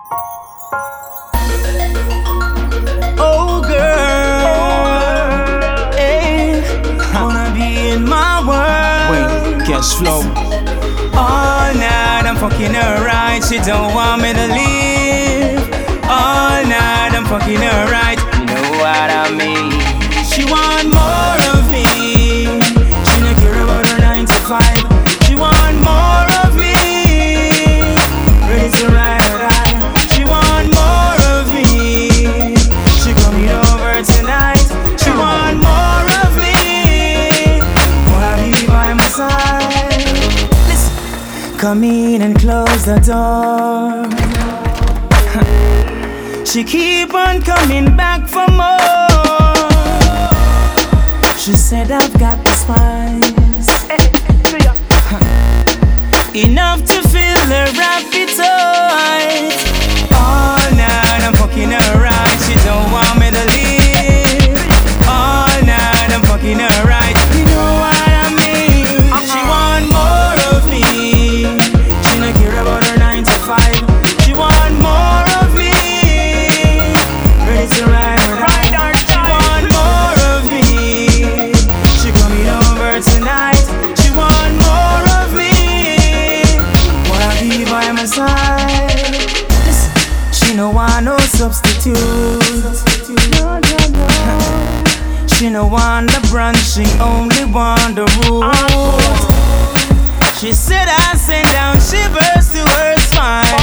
Oh girl, hey, wanna be in my world. Wait, cash flow. All night I'm fucking her right, she don't want me to leave. All night I'm fucking her right, you know what I mean. She want more of me, she don't care about her 9 to 5. She want more of me, ready to ride or die. She want more of me, she coming over tonight. She want more of me, wanna be by my side. Listen. Come in and close the door. She keep on coming back for more. She said I've got the spice, enough to fill her appetite. All night I'm fucking her right, she don't want me to leave. All night I'm fucking her right, you know what I mean. She want more of me, she don't care about her 9 to 5. She want more of me, ready to ride or die. She want more of me, she coming over tonight. She want more of me, wanna be by my side. Listen, she no want no substitute. She no want the brunch, she only want the rules. She said I send down shivers to her spine.